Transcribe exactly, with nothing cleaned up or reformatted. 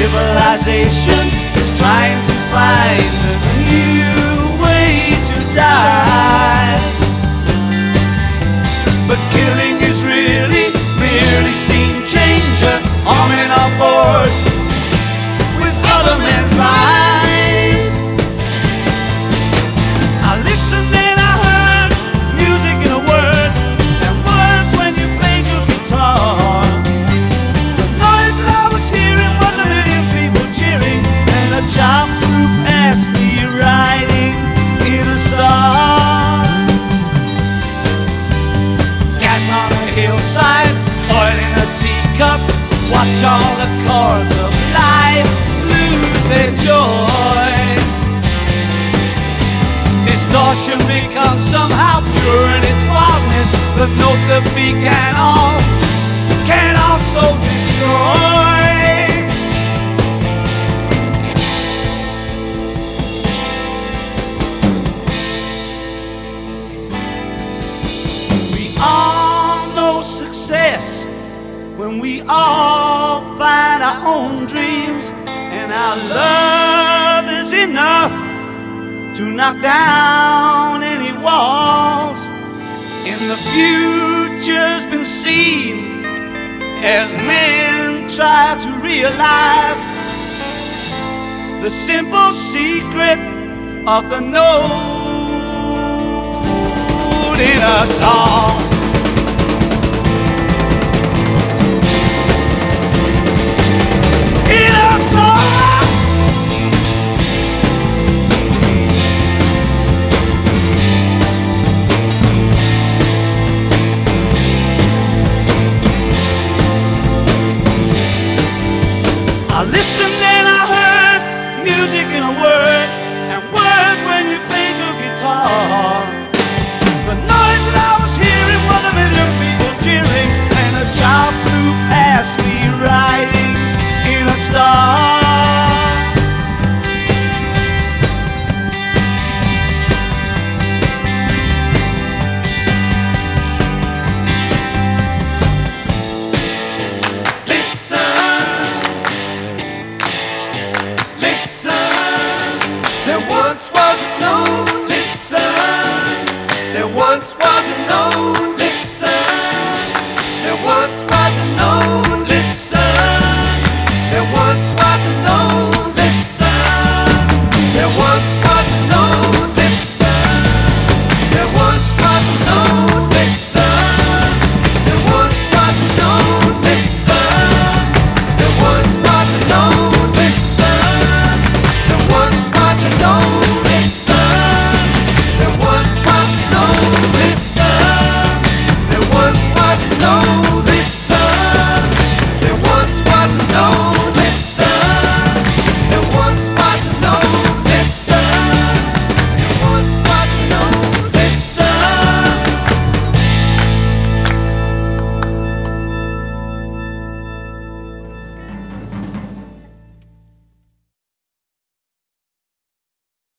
civilization is trying to find a new way to die. But killing is really merely scene changer, arming our board with other men's lives. I listened and I heard music in a word, and words when you played your guitar. The noise that I was hearing was a million people cheering, and a child group asked me riding in a star. Gas on a hillside, oil in a teacup, watch all the chords of life lose their joy. Distortion becomes somehow pure in its wildness. The note that began all can also destroy. We all know success when we all find our own dreams, and our love is enough to knock down any walls. And the future's been seen as men try to realize the simple secret of the note in a song. In a song. I listened and I heard music in a word, and words when you played your guitar. The noise that I was hearing was a million people cheering, and a child group asked me right.